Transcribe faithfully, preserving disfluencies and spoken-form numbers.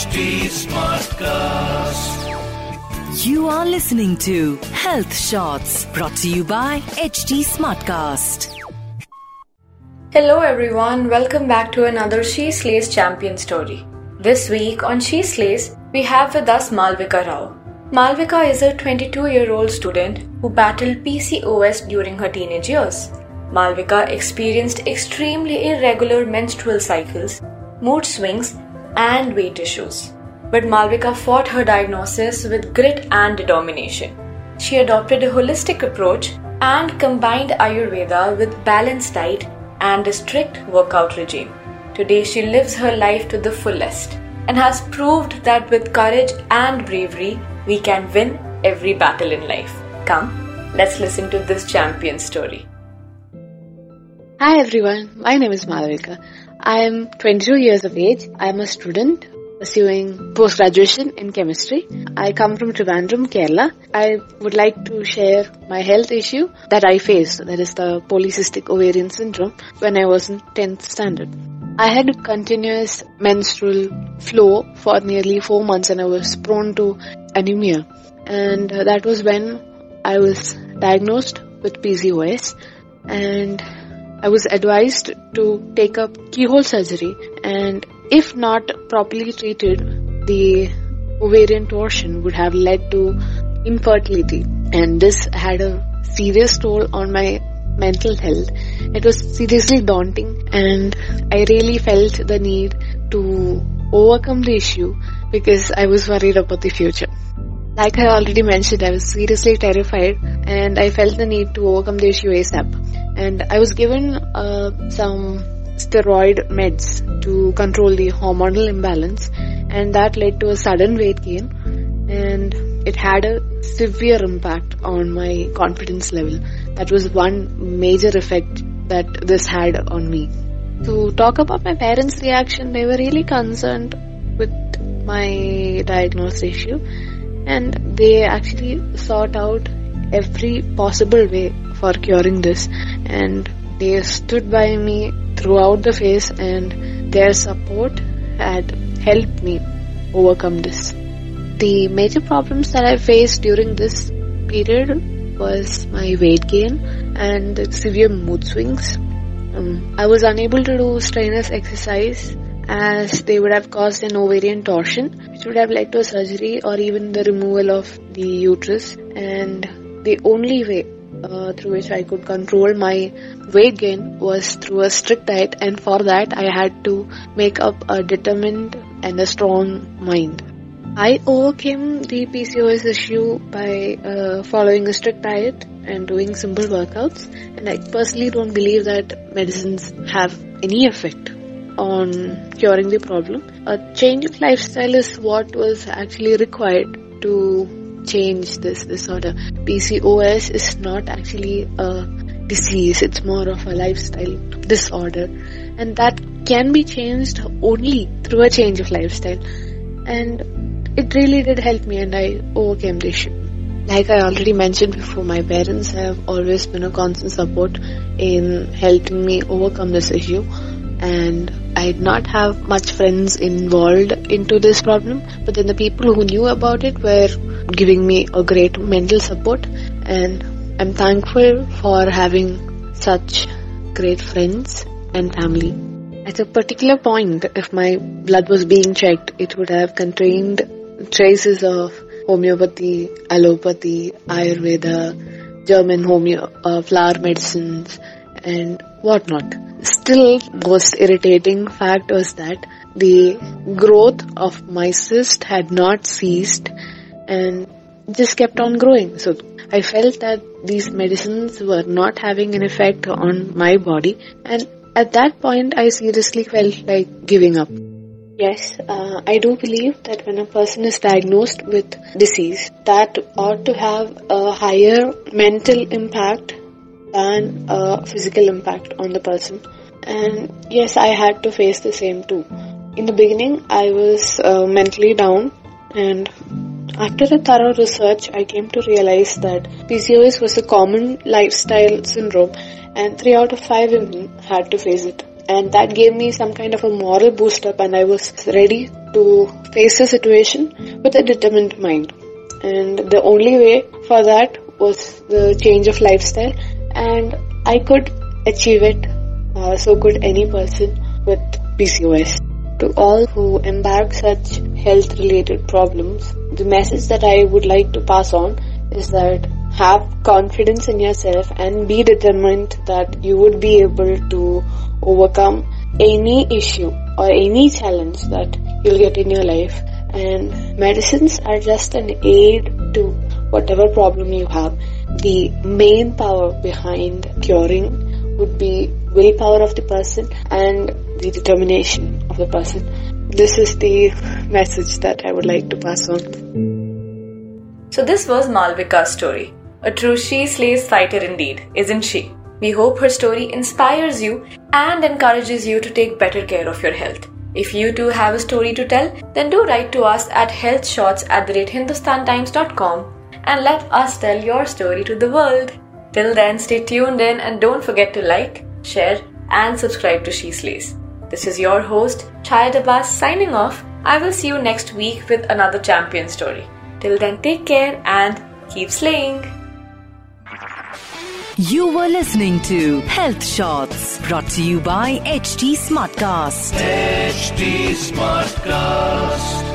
H T Smartcast. You are listening to Health Shots brought to you by H T Smartcast. Hello everyone, welcome back to another She Slays Champion story. This week on She Slays, we have with us Malvika Rao. Malvika is a twenty-two-year-old student who battled P C O S during her teenage years. Malvika experienced extremely irregular menstrual cycles, mood swings, and weight issues. But Malvika fought her diagnosis with grit and determination. She adopted a holistic approach and combined Ayurveda with balanced diet and a strict workout regime. Today she lives her life to the fullest and has proved that with courage and bravery, we can win every battle in life. Come, let's listen to this champion story. Hi everyone, my name is Malvika. I am twenty-two years of age. I am a student pursuing post-graduation in chemistry. I come from Trivandrum, Kerala. I would like to share my health issue that I faced, that is the polycystic ovarian syndrome, when I was in tenth standard. I had continuous menstrual flow for nearly four months and I was prone to anemia. And that was when I was diagnosed with P C O S and I was advised to take up keyhole surgery, and if not properly treated, the ovarian torsion would have led to infertility, and this had a serious toll on my mental health. It was seriously daunting and I really felt the need to overcome the issue because I was worried about the future. Like I already mentioned, I was seriously terrified and I felt the need to overcome the issue ASAP. And I was given uh, some steroid meds to control the hormonal imbalance, and that led to a sudden weight gain, and it had a severe impact on my confidence level. That was one major effect that this had on me. To talk about my parents' reaction, they were really concerned with my diagnosed issue, and they actually sought out every possible way for curing this, and they stood by me throughout the phase, and their support had helped me overcome this. The major problems that I faced during this period was my weight gain and the severe mood swings. Um, I was unable to do strenuous exercise as they would have caused an ovarian torsion, which would have led to a surgery or even the removal of the uterus. And the only way uh, through which I could control my weight gain was through a strict diet, and for that I had to make up a determined and a strong mind. I overcame the P C O S issue by uh, following a strict diet and doing simple workouts, and I personally don't believe that medicines have any effect on curing the problem. A change of lifestyle is what was actually required to change this disorder. P C O S is not actually a disease, it's more of a lifestyle disorder, and that can be changed only through a change of lifestyle. And it really did help me, and I overcame the issue. Like I already mentioned before, my parents have always been a constant support in helping me overcome this issue, and I did not have much friends involved into this problem, but then the people who knew about it were giving me a great mental support, and I'm thankful for having such great friends and family. At a particular point, if my blood was being checked, it would have contained traces of homeopathy, allopathy, Ayurveda, German homeo, uh, flower medicines, and whatnot. Still, most irritating fact was that the growth of my cyst had not ceased and just kept on growing. So I felt that these medicines were not having an effect on my body, and at that point I seriously felt like giving up. Yes, uh, I do believe that when a person is diagnosed with disease, that ought to have a higher mental impact than a physical impact on the person. And yes, I had to face the same too. In the beginning, I was uh, mentally down, and after a thorough research, I came to realize that P C O S was a common lifestyle syndrome, and three out of five women had to face it. And that gave me some kind of a moral boost up, and I was ready to face the situation with a determined mind. And the only way for that was the change of lifestyle, and I could achieve it. Uh, so could any person with P C O S. To all who embark such health-related problems, the message that I would like to pass on is that have confidence in yourself and be determined that you would be able to overcome any issue or any challenge that you'll get in your life. And medicines are just an aid to whatever problem you have. The main power behind curing would be willpower of the person and the determination of the person. This is the message that I would like to pass on. So this was Malvika's story. A true She Slays fighter indeed, isn't she? We hope her story inspires you and encourages you to take better care of your health. If you too have a story to tell, then do write to us at healthshots at the rate hindustan times dot com and let us tell your story to the world. Till then, stay tuned in and don't forget to like, share and subscribe to She Slays. This is your host, Chaya Abbas signing off. I will see you next week with another champion story. Till then, take care and keep slaying. You were listening to Health Shots, brought to you by H T Smartcast. H T Smartcast.